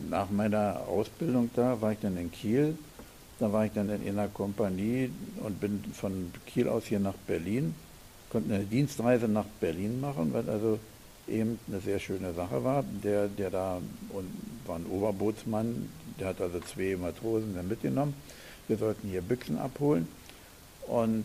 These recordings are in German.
nach meiner Ausbildung da war ich dann in Kiel. Da war ich dann in einer Kompanie und bin von Kiel aus hier nach Berlin. Konnte eine Dienstreise nach Berlin machen, was also eben eine sehr schöne Sache war. Der da und war ein Oberbootsmann, der hat also zwei Matrosen dann mitgenommen. Wir sollten hier Büchsen abholen. Und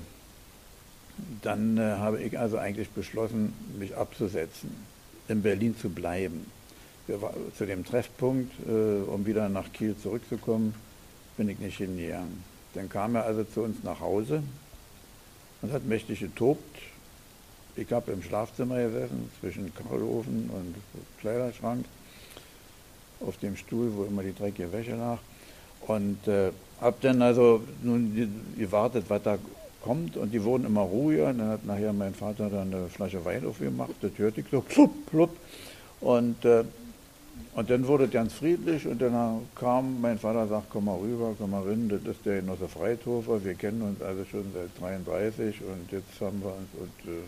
dann habe ich also eigentlich beschlossen, mich abzusetzen, in Berlin zu bleiben. Zu dem Treffpunkt, um wieder nach Kiel zurückzukommen, bin ich nicht hingegangen. Dann kam er also zu uns nach Hause und hat mächtig getobt. Ich habe im Schlafzimmer gesessen, zwischen Kachelofen und Kleiderschrank, auf dem Stuhl, wo immer die dreckige Wäsche lag. Und habe dann also nun gewartet, was da kommt. Und die wurden immer ruhiger. Und dann hat nachher mein Vater dann eine Flasche Wein aufgemacht. Das hörte ich so, plupp, plupp. Und, äh, und dann wurde es ganz friedlich. Und dann kam mein Vater, sagt, komm mal rüber, komm mal rein. Das ist der Genosse Freithofer. Wir kennen uns also schon seit 33. Und jetzt haben wir uns...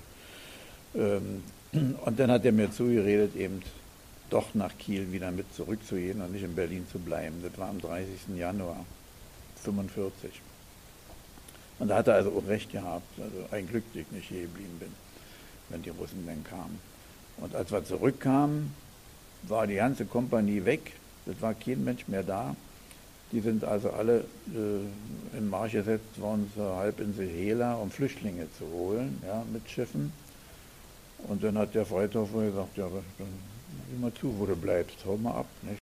Und dann hat er mir zugeredet, eben doch nach Kiel wieder mit zurückzugehen und nicht in Berlin zu bleiben. Das war am 30. Januar 1945. Und da hat er also auch recht gehabt. Also ein Glück, dass ich nicht hier geblieben bin, wenn die Russen dann kamen. Und als wir zurückkamen, war die ganze Kompanie weg. Das war kein Mensch mehr da. Die sind also alle in Marsch gesetzt worden zur Halbinsel Hela, um Flüchtlinge zu holen, ja, mit Schiffen. Und dann hat der Freithofer gesagt, ja, dann sieh mal zu, wo du bleibst, hau mal ab. Nicht?